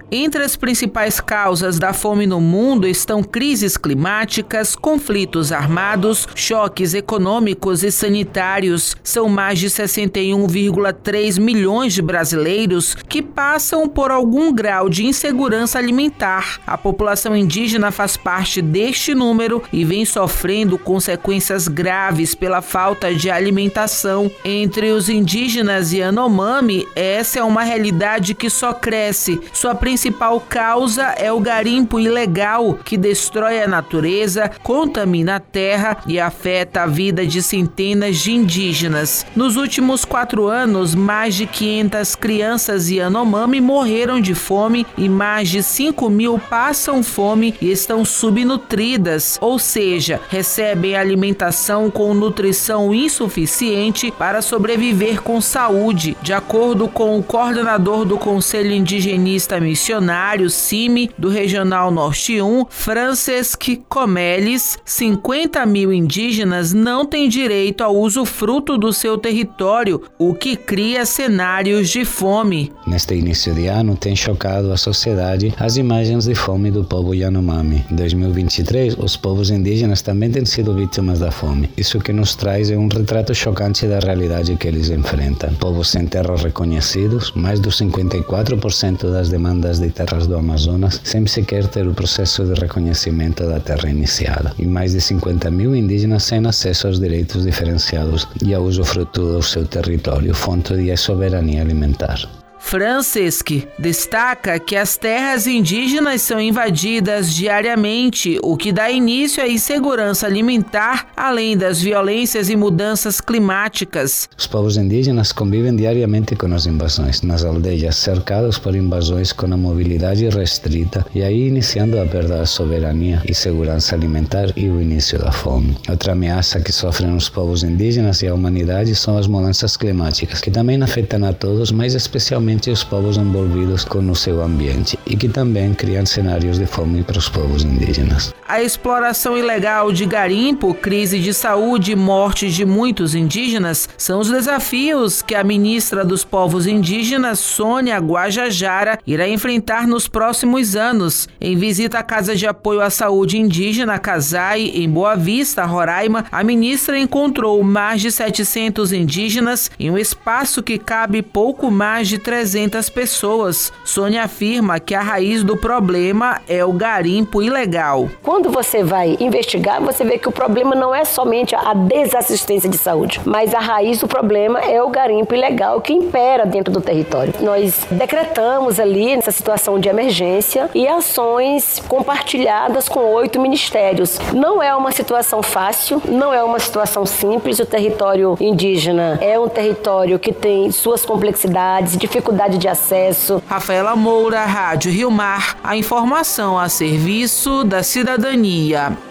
Entre as principais causas da fome no mundo estão crises climáticas, conflitos armados, choques econômicos e sanitários. São mais de 61,3 milhões de brasileiros que passam por algum grau de insegurança alimentar. A população indígena faz parte deste número e vem sofrendo consequências graves pela falta de alimentação. Entre os indígenas Yanomami, essa é uma realidade que só cresce. Sua principal causa é o garimpo ilegal, que destrói a natureza, contamina a terra e afeta a vida de centenas de indígenas. Nos últimos 4 anos, mais de 500 crianças Yanomami morreram de fome e mais de 5.000 passam fome e estão subnutridas, ou seja, recebem alimentação com nutrição insuficiente para sobreviver com saúde. De acordo com o coordenador do Conselho Indigenista Missionário, CIMI, do Regional Norte 1, Francesc Comeles, 50.000 indígenas não têm direito ao usufruto do seu território, o que cria cenários de fome. Neste início de ano, tem chocado a sociedade as imagens de fome do povo Yanomami. Em 2023, os povos indígenas também têm sido vítimas da fome. Isso que nos traz é um retrato chocante da realidade que eles enfrentam. Povos sem terras reconhecidos, mais do 54% das demandas de terras do Amazonas, sem sequer ter o processo de reconhecimento da terra iniciada. E mais de 50.000 indígenas sem acesso aos direitos diferenciados e ao usufruto do seu território, fonte de soberania alimentar. Francesc destaca que as terras indígenas são invadidas diariamente, o que dá início à insegurança alimentar, além das violências e mudanças climáticas. Os povos indígenas convivem diariamente com as invasões, nas aldeias cercados por invasões com a mobilidade restrita e aí iniciando a perda da soberania e segurança alimentar e o início da fome. Outra ameaça que sofrem os povos indígenas e a humanidade são as mudanças climáticas, que também afetam a todos, mas especialmente os povos envolvidos com o seu ambiente e que também criam cenários de fome para os povos indígenas. A exploração ilegal de garimpo, crise de saúde e morte de muitos indígenas são os desafios que a ministra dos povos indígenas, Sônia Guajajara, irá enfrentar nos próximos anos. Em visita à Casa de Apoio à Saúde Indígena, CASAI, em Boa Vista, Roraima, a ministra encontrou mais de 700 indígenas em um espaço que cabe pouco mais de 300 pessoas. Sônia afirma que a raiz do problema é o garimpo ilegal. Quando você vai investigar, você vê que o problema não é somente a desassistência de saúde, mas a raiz do problema é o garimpo ilegal que impera dentro do território. Nós decretamos ali nessa situação de emergência e ações compartilhadas com 8 ministérios. Não é uma situação fácil, não é uma situação simples. O território indígena é um território que tem suas complexidades, dificuldade de acesso. Rafaela Moura, Rádio Rio Mar, a informação a serviço da cidadania.